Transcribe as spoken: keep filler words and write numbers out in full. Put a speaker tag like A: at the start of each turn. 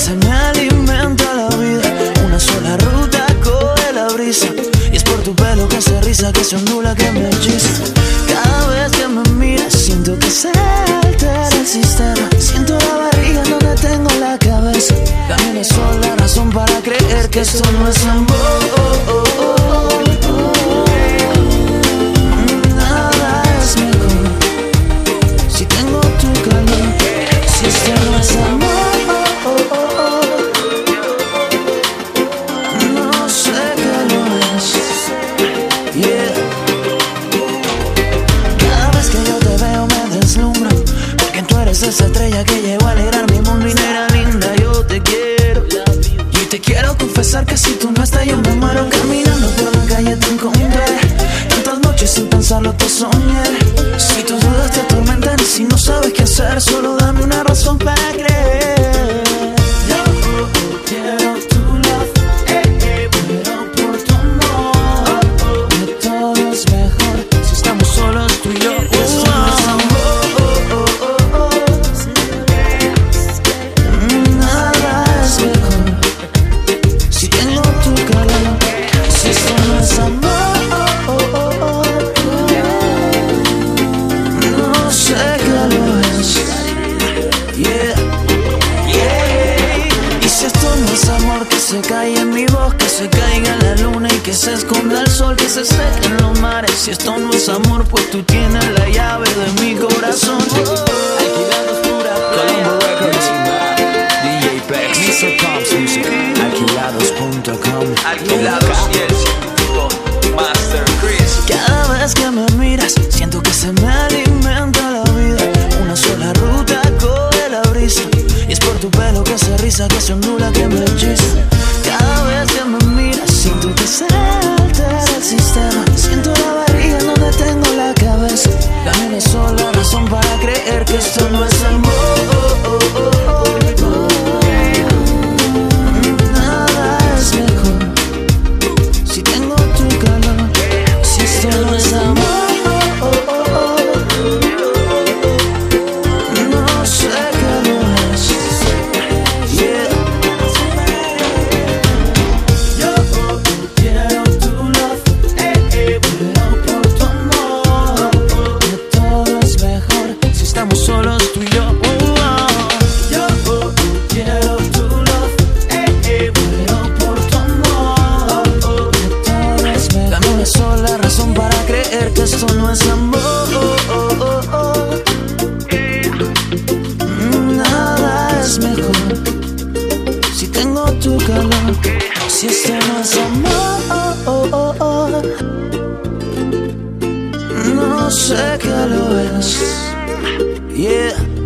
A: se me alimenta la vida. Una sola ruta coge la brisa, y es por tu pelo que se riza, que se ondula, que me hechiza. Cada vez que me miras siento que se altera el sistema. Siento la barriga en donde tengo la cabeza. Dame una sola razón para creer que esto no es amor. Oh, oh, oh, oh. Nada es mejor si tengo tu calor. Si esto no es amor, oh, oh, oh. No sé qué lo es. Yeah. Cada vez que yo te veo me deslumbro, porque tú eres esa estrella que llegó a alegrar mi mundo. Y nena linda, yo te quiero. Y te quiero confesar que si tú no estás yo me muero. Caminando por la calle te encontré, tantas noches sin pensarlo te soñé. Si tus dudas te atormentan y si no sabes qué hacer, solo dame una razón para creer. Yo quiero tu love, eh, eh, pero por tu amor, que todo es mejor si estamos solos tú y yo. Eso no es amor, oh, oh, oh, oh. Nada es mejor si tengo tu calor. Si esto no es amor, oh, oh, oh, oh. No sé qué lo es. Yeah, yeah. Y si esto no es amor, que se caiga en mi voz, que se caiga la luna y que se esconda el sol, que se sequen los mares. Si esto no es amor, pues tú tienes la llave de mi corazón.
B: Alquilados pura Colombo Records, D J Pex, mister Combs Music, alquilados punto com.
C: Alquilados y el científico Master Chris.
A: Cada vez que me miras siento que se me alimenta la vida. Una sola ruta coge la brisa, y es por tu pelo que se riza, que se ondula, que me hechiza. Cada vez que me miras siento que se altera el sistema. Siento la barriga en donde tengo la cabeza. Dame una sola razón para creer que esto no es amor. Oh, oh, oh, oh, oh. Nada es mejor si tengo tu calor. Si esto no es amor, oh, oh, oh, oh. No sé qué lo es. Yeah. Yo quiero tu love, eh, eh, pero por tu amor, que todo es mejor si estamos solos tú y yo. Oh, oh. Yo quiero tu love, eh, eh, pero por tu amor, que todo es mejor. Dame una sola razón para creer que esto no es amor. Oh, oh, oh. Nada es mejor si tengo tu calor. Si esto no es amor, oh, oh, oh. No sé qué lo es. Yeah.